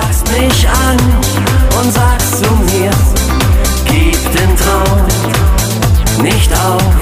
lachst mich an und sagst zu mir, gib den Traum nicht auf.